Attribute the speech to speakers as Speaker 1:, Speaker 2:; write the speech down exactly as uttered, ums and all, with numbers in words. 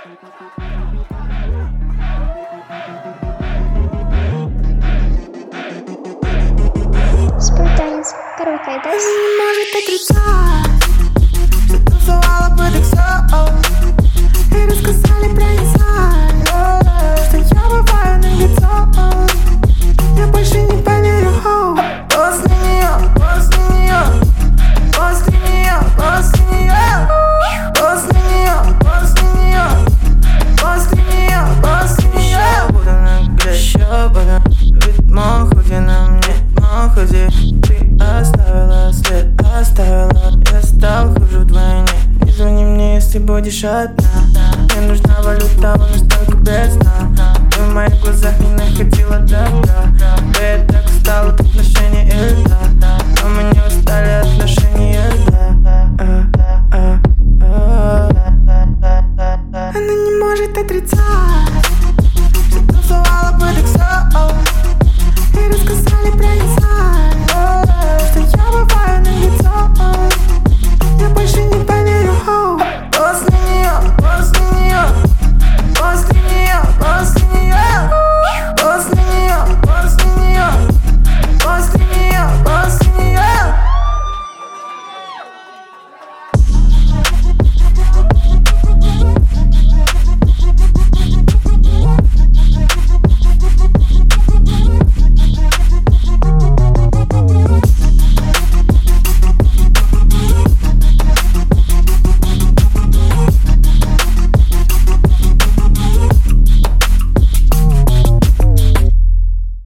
Speaker 1: Спортанец, караоке, да?
Speaker 2: Не может отрицать, что танцевала бы так все. И рассказали про инсайд, что я бываю на лицо. Я больше не поверю. После нее, после нее, после нее, после нее, после нее, после нее, после нее, после нее. Буду наглеть, еще буду ведь моходи на мне, моходи. Ты оставила след, оставила. Я стал хуже вдвойне. Не звони мне, если будешь одна. Мне нужна валюта, она настолько бедна. Ты в моих глазах не находила добра. Да я так устал от отношений и льда.